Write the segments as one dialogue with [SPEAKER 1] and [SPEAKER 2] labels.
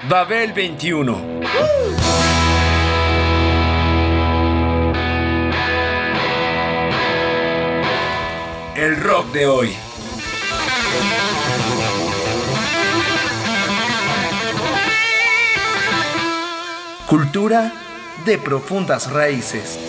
[SPEAKER 1] Babel 21. El rock de hoy. Cultura de profundas raíces.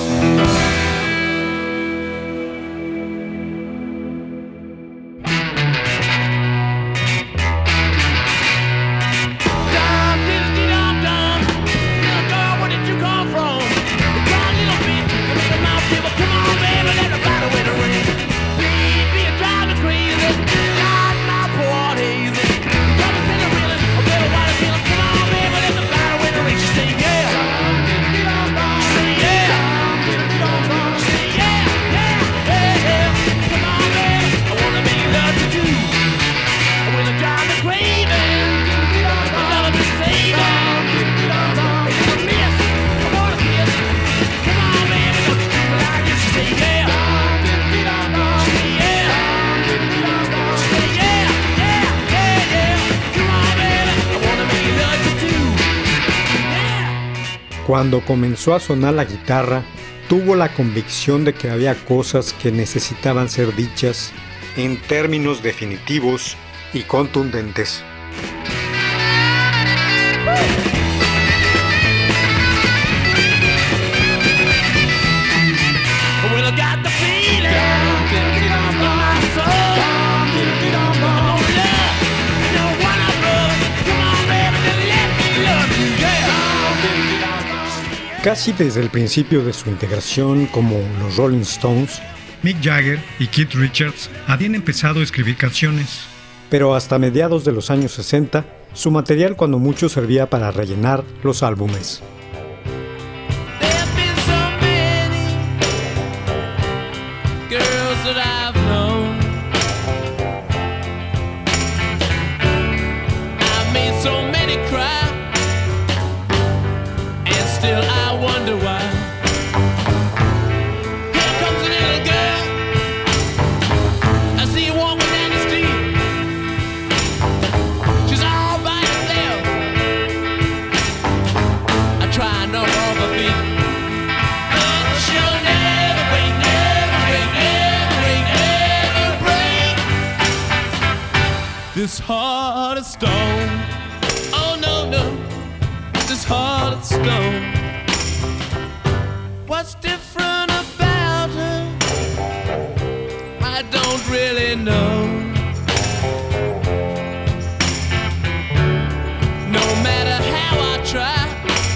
[SPEAKER 2] Cuando comenzó a sonar la guitarra, tuvo la convicción de que había cosas que necesitaban ser dichas en términos definitivos y contundentes. Casi desde el principio de su integración como los Rolling Stones, Mick Jagger y Keith Richards habían empezado a escribir canciones. Pero hasta mediados de los años 60, su material cuando mucho servía para rellenar los álbumes.
[SPEAKER 3] This heart of stone, oh no, no, this heart of stone. What's different about her? I don't really know. No matter how I try,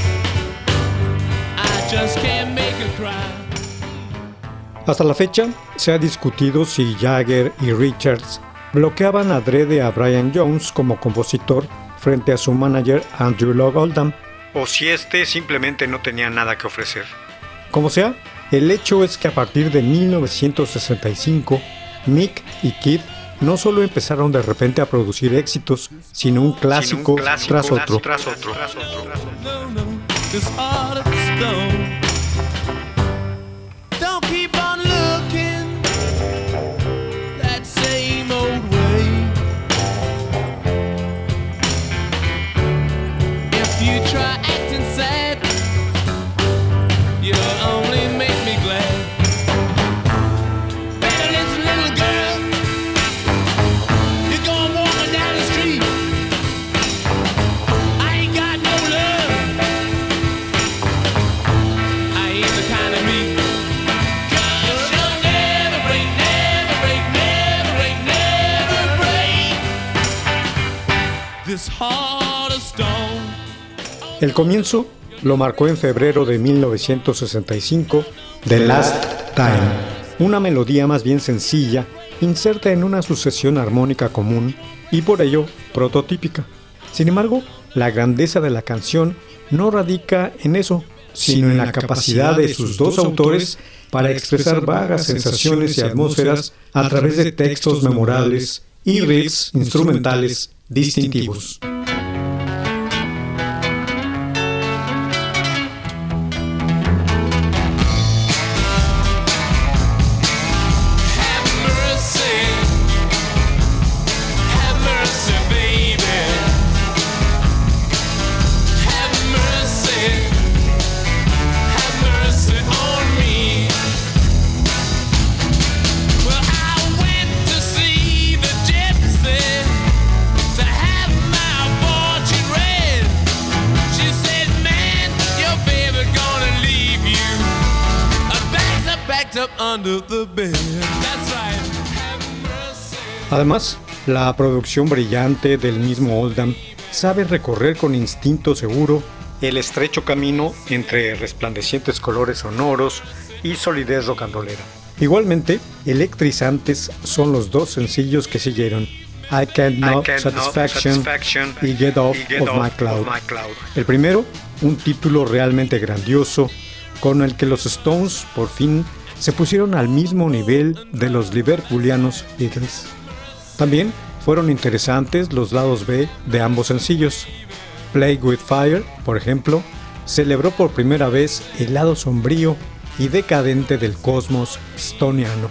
[SPEAKER 3] I just can't make her cry.
[SPEAKER 2] Hasta la fecha, se ha discutido si Jagger y Richards bloqueaban adrede a Brian Jones como compositor frente a su manager Andrew Loog Oldham, o si este simplemente no tenía nada que ofrecer. Como sea, el hecho es que a partir de 1965, Mick y Keith no solo empezaron de repente a producir éxitos, sino un clásico tras otro. El comienzo lo marcó en febrero de 1965, The Last Time, una melodía más bien sencilla, inserta en una sucesión armónica común y por ello prototípica. Sin embargo, la grandeza de la canción no radica en eso, sino en la capacidad de sus dos autores para expresar vagas sensaciones y atmósferas a través de textos memorables y riffs instrumentales distintivos.
[SPEAKER 3] up under the bed. That's right. Have mercy.
[SPEAKER 2] Además, la producción brillante del mismo Oldham sabe recorrer con instinto seguro el estrecho camino entre resplandecientes colores sonoros y solidez rockandolera. Igualmente, electrizantes son los dos sencillos que siguieron, I Can't Know Satisfaction y Get Off of My Cloud. El primero, un título realmente grandioso, con el que los Stones por fin se pusieron al mismo nivel de los liverpoolianos Beatles. También fueron interesantes los lados B de ambos sencillos. Play With Fire, por ejemplo, celebró por primera vez el lado sombrío y decadente del cosmos stoniano.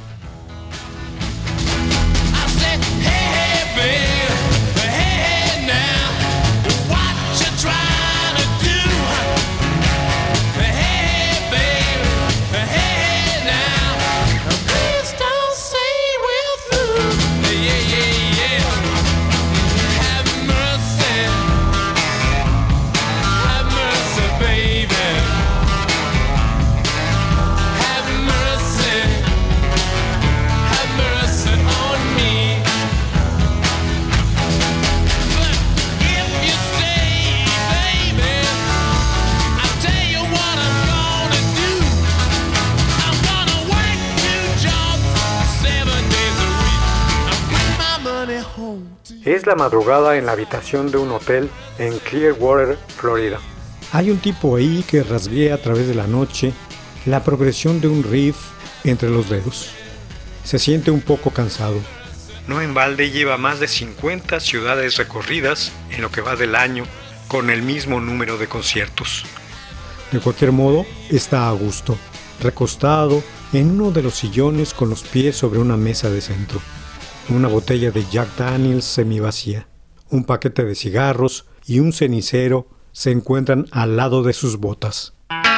[SPEAKER 2] Es la madrugada en la habitación de un hotel en Clearwater, Florida. Hay un tipo ahí que rasguea a través de la noche la progresión de un riff entre los dedos. Se siente un poco cansado. No en balde lleva más de 50 ciudades recorridas en lo que va del año con el mismo número de conciertos. De cualquier modo, está a gusto, recostado en uno de los sillones con los pies sobre una mesa de centro. Una botella de Jack Daniels semivacía, un paquete de cigarros y un cenicero se encuentran al lado de sus botas.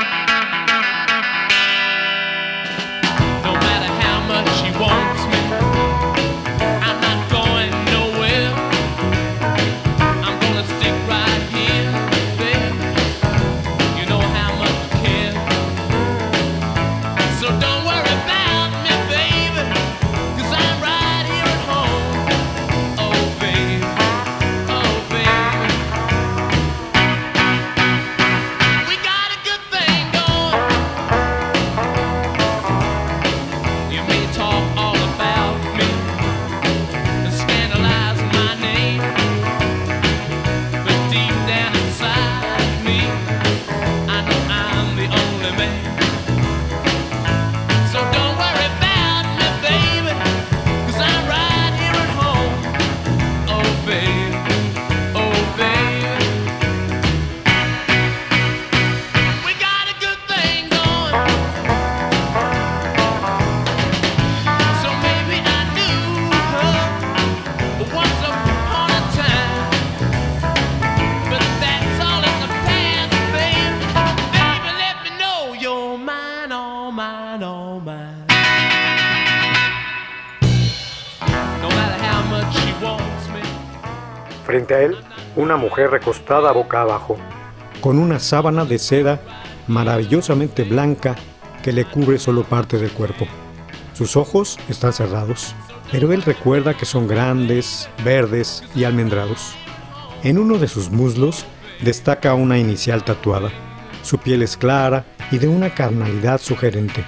[SPEAKER 2] Frente a él, una mujer recostada boca abajo, con una sábana de seda maravillosamente blanca que le cubre solo parte del cuerpo. Sus ojos están cerrados, pero él recuerda que son grandes, verdes y almendrados. En uno de sus muslos destaca una inicial tatuada. Su piel es clara y de una carnalidad sugerente.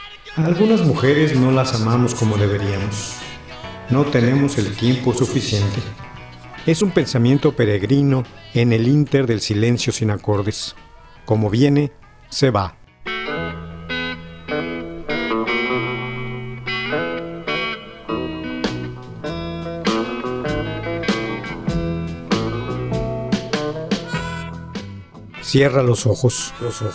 [SPEAKER 2] A algunas mujeres no las amamos como deberíamos. No tenemos el tiempo suficiente. Es un pensamiento peregrino en el ínter del silencio sin acordes. Como viene, se va. Cierra los ojos.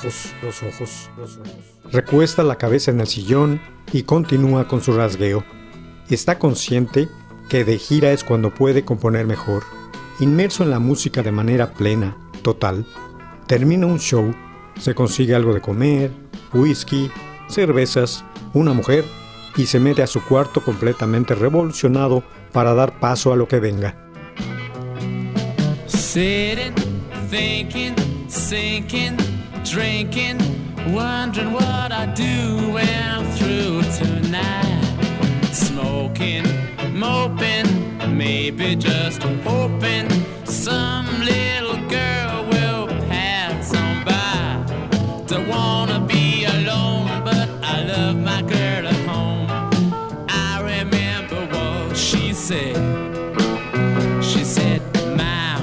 [SPEAKER 2] Recuesta la cabeza en el sillón y continúa con su rasgueo. Está consciente que de gira es cuando puede componer mejor. Inmerso en la música de manera plena, total. Termina un show, se consigue algo de comer, whisky, cervezas, una mujer y se mete a su cuarto completamente revolucionado para dar paso a lo que venga.
[SPEAKER 3] Sitting, thinking, sinking, drinking, wondering what I do when I'm through tonight. Smoking, moping, maybe just hoping some little girl will pass on by. Don't wanna be alone, but I love my girl at home. I remember what she said. She said, my,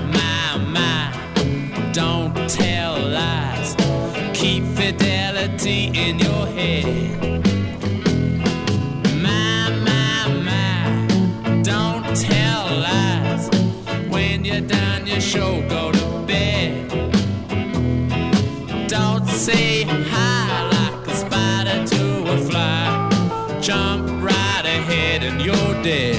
[SPEAKER 3] don't tell lies. Keep fidelity in your head. Tell lies. When you're done your show, go to bed. Don't say hi like a spider to a fly. Jump right ahead and you're dead.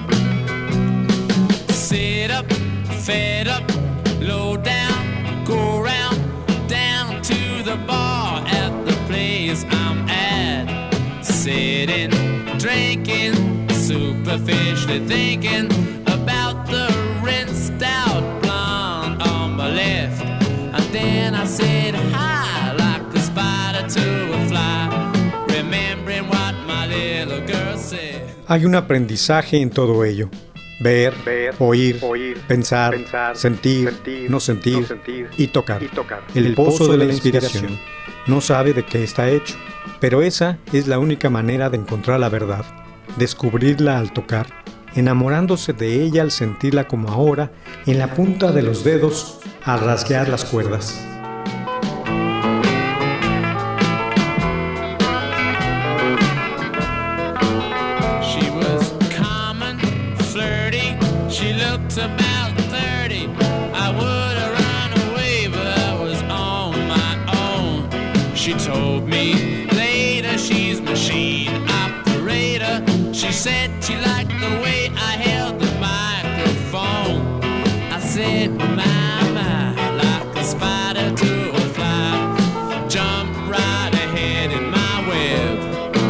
[SPEAKER 3] Sit up, fed up, low down, go round, down to the bar at the place I'm at. Sitting, drinking, superficially thinking about the rinsed out blonde on my left. And then I said hi like a spider to a fly, remembering what my little girl said.
[SPEAKER 2] Hay un aprendizaje en todo ello. Ver, oír, pensar, sentir, no sentir y tocar. El pozo de la inspiración. No sabe de qué está hecho, pero esa es la única manera de encontrar la verdad. Descubrirla al tocar, enamorándose de ella al sentirla como ahora, en la punta de los dedos, al rasguear las cuerdas.
[SPEAKER 3] She was common, flirty, she looked about 30. I would have run away, but I was on my own. She told me later she's machine operator. She said she liked the way I held the microphone. I said, my, like a spider to a fly. Jump right ahead in my web.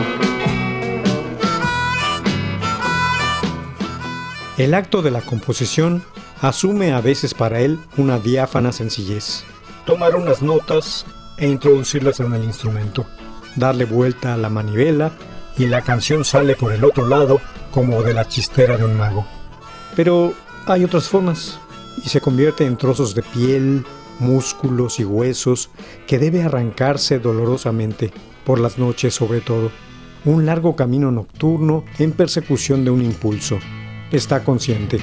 [SPEAKER 2] El acto de la composición asume a veces para él una diáfana sencillez. Tomar unas notas e introducirlas en el instrumento. Darle vuelta a la manivela y la canción sale por el otro lado como de la chistera de un mago. Pero hay otras formas y se convierte en trozos de piel, músculos y huesos que debe arrancarse dolorosamente, por las noches sobre todo. Un largo camino nocturno en persecución de un impulso. Está consciente.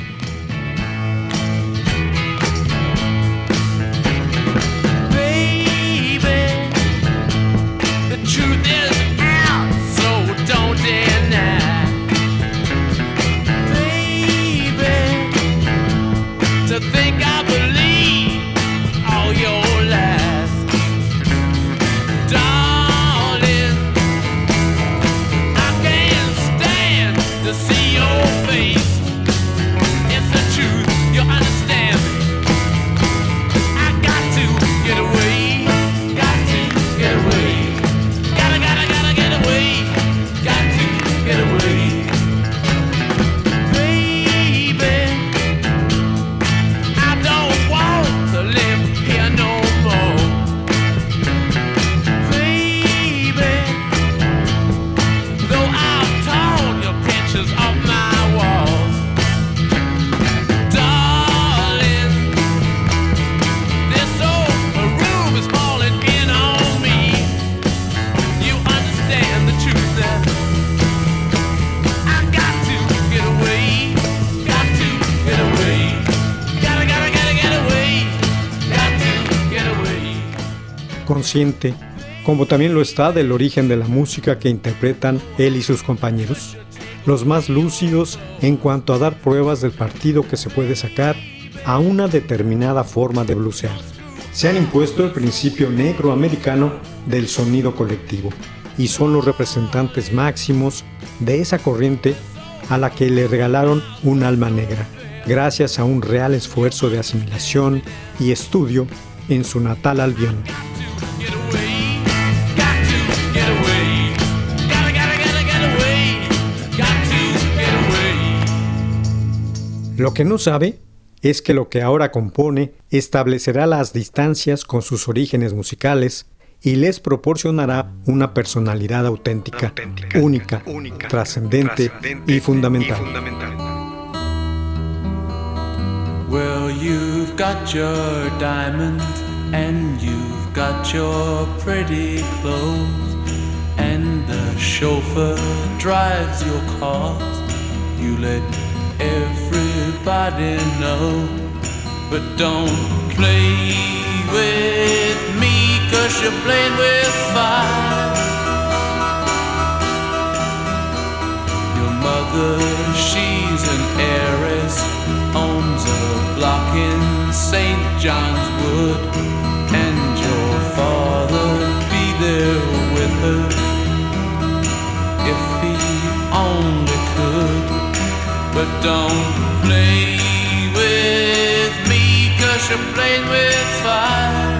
[SPEAKER 2] Consciente, como también lo está del origen de la música que interpretan él y sus compañeros, los más lúcidos en cuanto a dar pruebas del partido que se puede sacar a una determinada forma de blusear. Se han impuesto el principio negro americano del sonido colectivo y son los representantes máximos de esa corriente a la que le regalaron un alma negra, gracias a un real esfuerzo de asimilación y estudio en su natal Albion. Lo que no sabe es que lo que ahora compone establecerá las distancias con sus orígenes musicales y les proporcionará una personalidad auténtica, única, trascendente y fundamental.
[SPEAKER 3] Well, you've got your diamond and you've got your pretty clothes and the chauffeur drives your cars. You let everybody know, but don't play with me 'cause you're playing with fire. Your mother, she's an heiress, owns a block in St. John's Wood, and your father be there with her if he only could. But don't play with me 'cause you're playing with fire.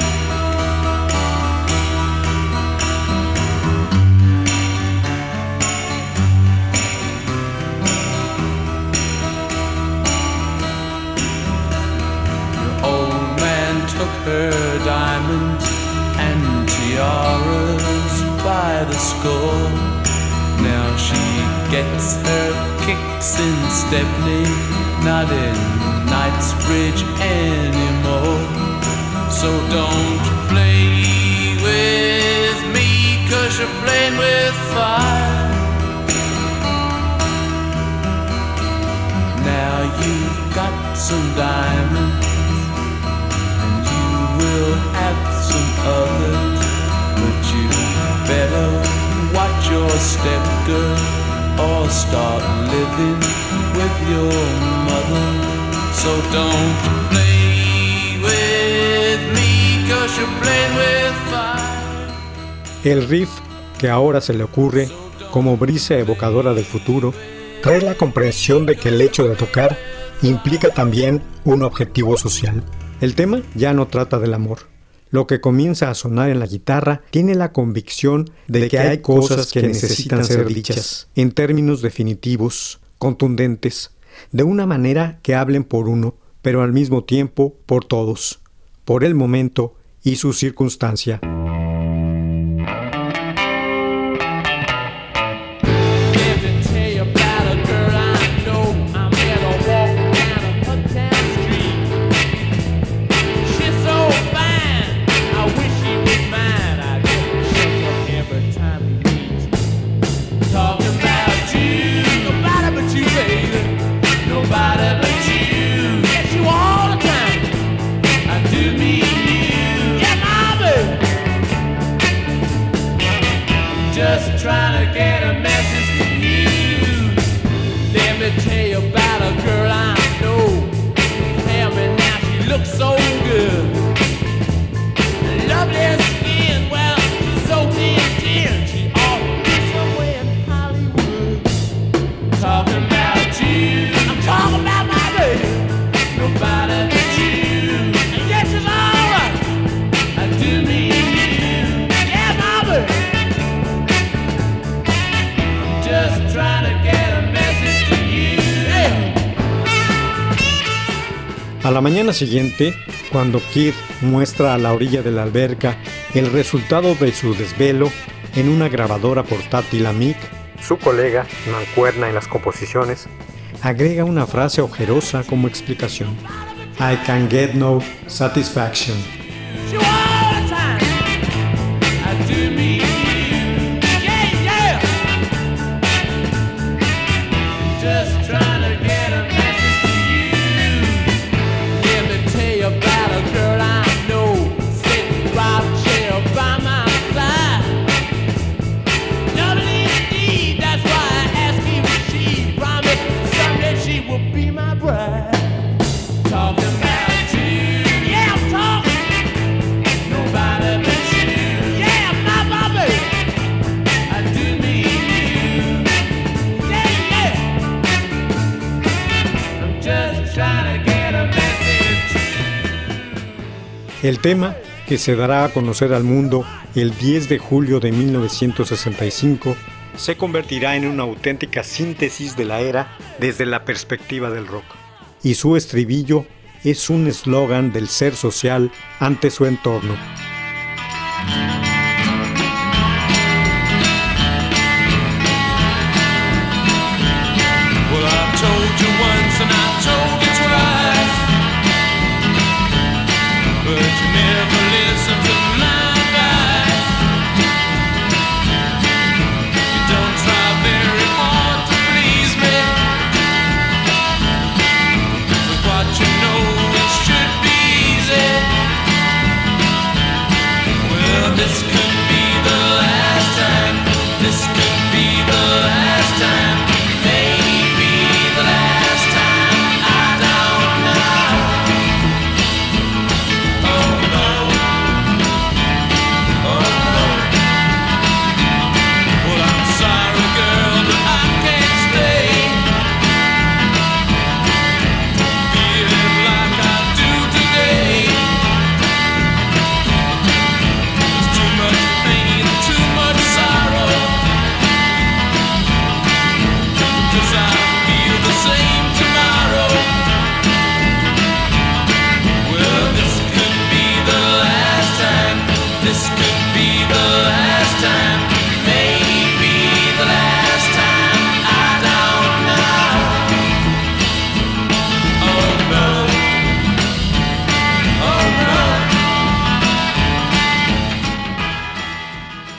[SPEAKER 3] Took her diamonds and tiaras by the score. Now she gets her kicks in Stepney, not in Knightsbridge anymore. So don't play with me 'cause you're playing with fire. Now you've got some diamonds, we'll have some others, but you better watch your step, girl, or start living with your mother. So don't play with me 'cause you're playing with fire.
[SPEAKER 2] El riff que ahora se le ocurre, como brisa evocadora del futuro, trae la comprensión de que el hecho de tocar implica también un objetivo social. El tema ya no trata del amor. Lo que comienza a sonar en la guitarra tiene la convicción de que hay cosas que necesitan ser dichas, en términos definitivos, contundentes, de una manera que hablen por uno, pero al mismo tiempo por todos, por el momento y su circunstancia.
[SPEAKER 3] Just trying to get a message to you. Let me tell you about a girl I know. Tell me now, she looks so good. Lovely skin, well, she's so thin. She ought to be somewhere in Hollywood. Talking about you, I'm talking about my baby. Nobody but you. Yes, it's alright. I do mean you. Yeah, my baby. Just trying to get a message to you. Yeah.
[SPEAKER 2] A la mañana siguiente, cuando Kid muestra a la orilla de la alberca el resultado de su desvelo en una grabadora portátil a Mick, su colega, mancuerna en las composiciones, agrega una frase ojerosa como explicación: I can get no satisfaction. El tema, que se dará a conocer al mundo el 10 de julio de 1965, se convertirá en una auténtica síntesis de la era desde la perspectiva del rock. Y su estribillo es un eslogan del ser social ante su entorno.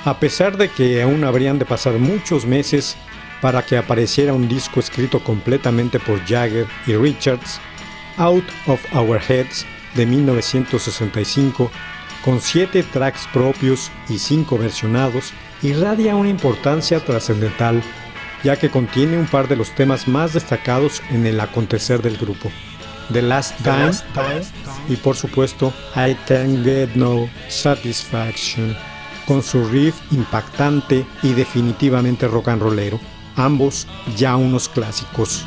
[SPEAKER 2] A pesar de que aún habrían de pasar muchos meses para que apareciera un disco escrito completamente por Jagger y Richards, Out of Our Heads de 1965, con 7 tracks propios y 5 versionados, irradia una importancia trascendental, ya que contiene un par de los temas más destacados en el acontecer del grupo: The Last Time y por supuesto I Can't Get No Satisfaction, con su riff impactante y definitivamente rock and rollero, ambos ya unos clásicos.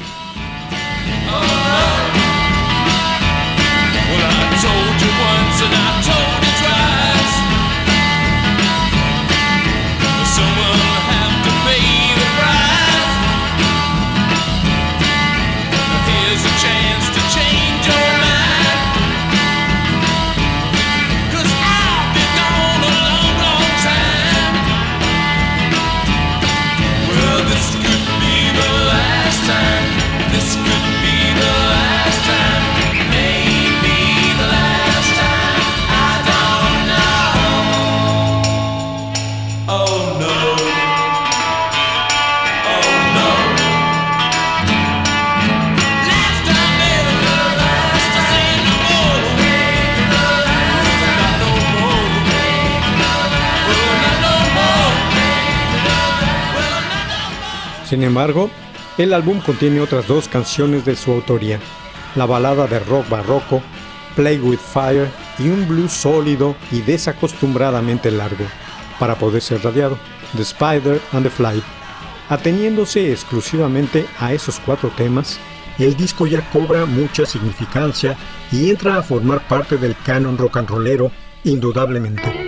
[SPEAKER 2] Sin embargo, el álbum contiene otras 2 canciones de su autoría: la balada de rock barroco, Play With Fire, y un blues sólido y desacostumbradamente largo, para poder ser radiado, The Spider and the Fly. Ateniéndose exclusivamente a esos 4 temas, el disco ya cobra mucha significancia y entra a formar parte del canon rock and rollero, indudablemente.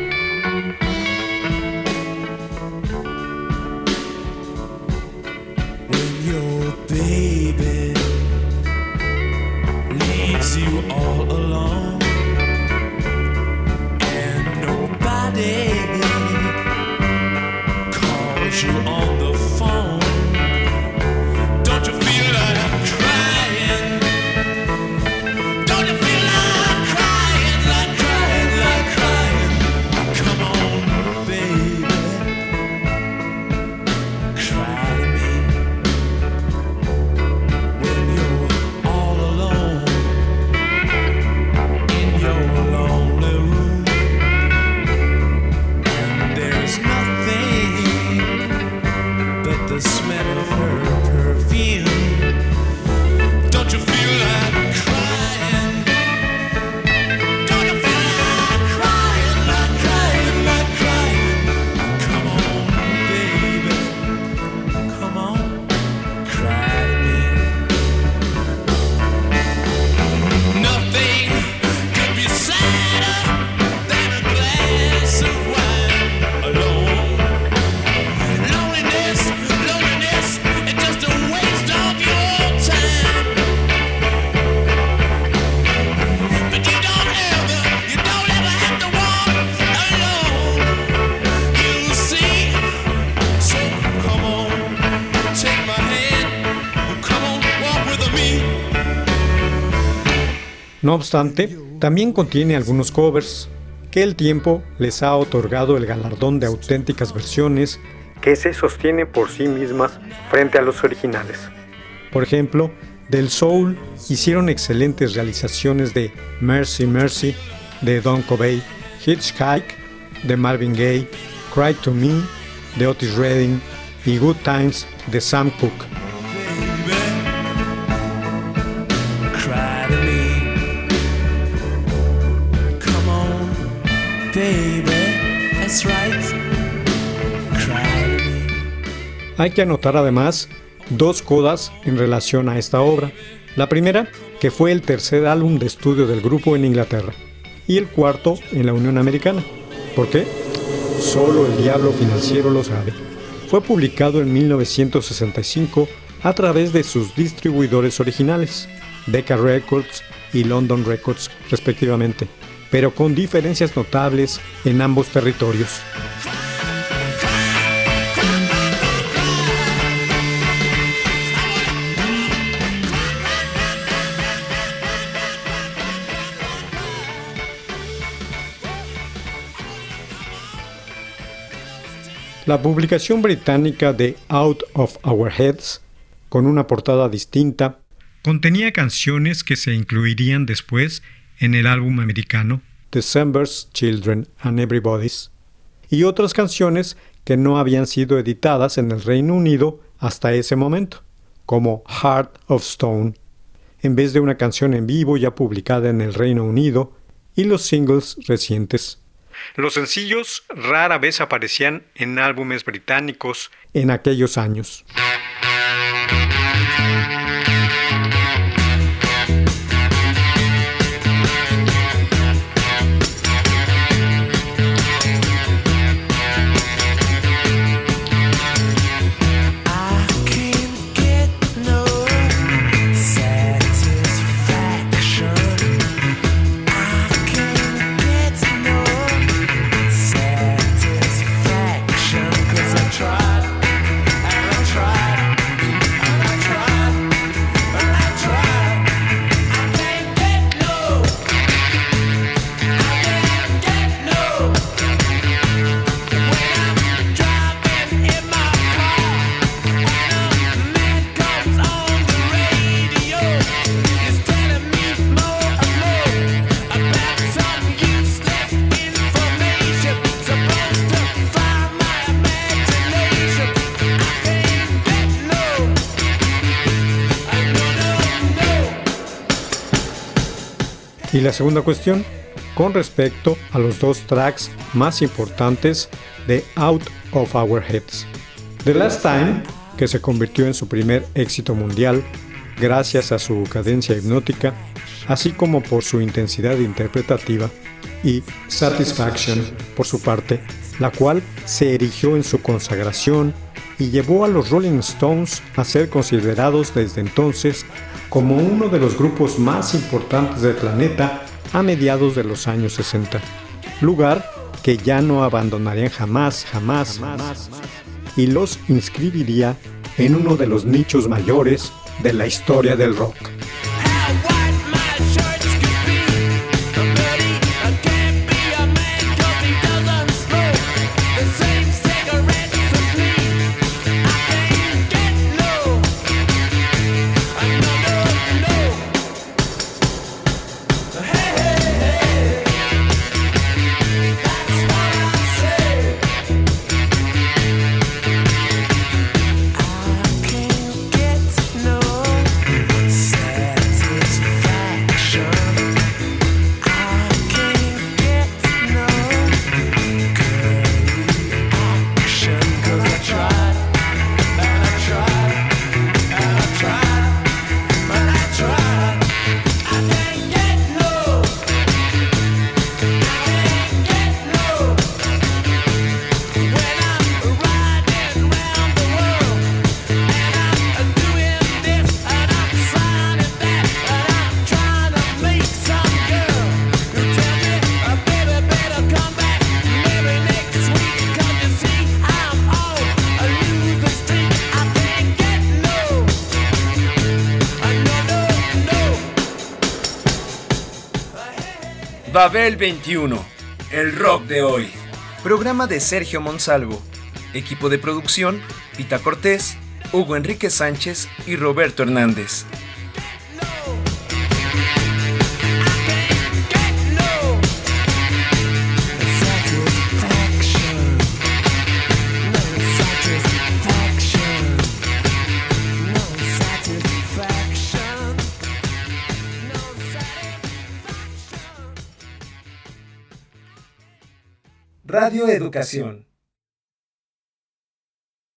[SPEAKER 2] No obstante, también contiene algunos covers, que el tiempo les ha otorgado el galardón de auténticas versiones que se sostienen por sí mismas frente a los originales. Por ejemplo, del soul hicieron excelentes realizaciones de Mercy Mercy de Don Covey, Hitchhike de Marvin Gaye, Cry to Me de Otis Redding y Good Times de Sam Cooke. Hay que anotar además 2 codas en relación a esta obra. La primera, que fue el tercer álbum de estudio del grupo en Inglaterra, y el cuarto en la Unión Americana. ¿Por qué? Solo el diablo financiero lo sabe. Fue publicado en 1965 a través de sus distribuidores originales, Decca Records y London Records respectivamente, pero con diferencias notables en ambos territorios. La publicación británica de Out of Our Heads, con una portada distinta, contenía canciones que se incluirían después en el álbum americano December's Children and Everybody's, y otras canciones que no habían sido editadas en el Reino Unido hasta ese momento, como Heart of Stone, en vez de una canción en vivo ya publicada en el Reino Unido, y los singles recientes. Los sencillos rara vez aparecían en álbumes británicos en aquellos años. Y la segunda cuestión, con respecto a los dos tracks más importantes de Out of Our Heads. The Last Time, que se convirtió en su primer éxito mundial gracias a su cadencia hipnótica, así como por su intensidad interpretativa, y Satisfaction, por su parte, la cual se erigió en su consagración y llevó a los Rolling Stones a ser considerados desde entonces como uno de los grupos más importantes del planeta a mediados de los años 60, lugar que ya no abandonarían jamás, y los inscribiría en uno de los nichos mayores de la historia del rock.
[SPEAKER 1] Babel 21, el rock de hoy. Programa de Sergio Monsalvo. Equipo de producción, Pita Cortés, Hugo Enrique Sánchez y Roberto Hernández. Radio Educación.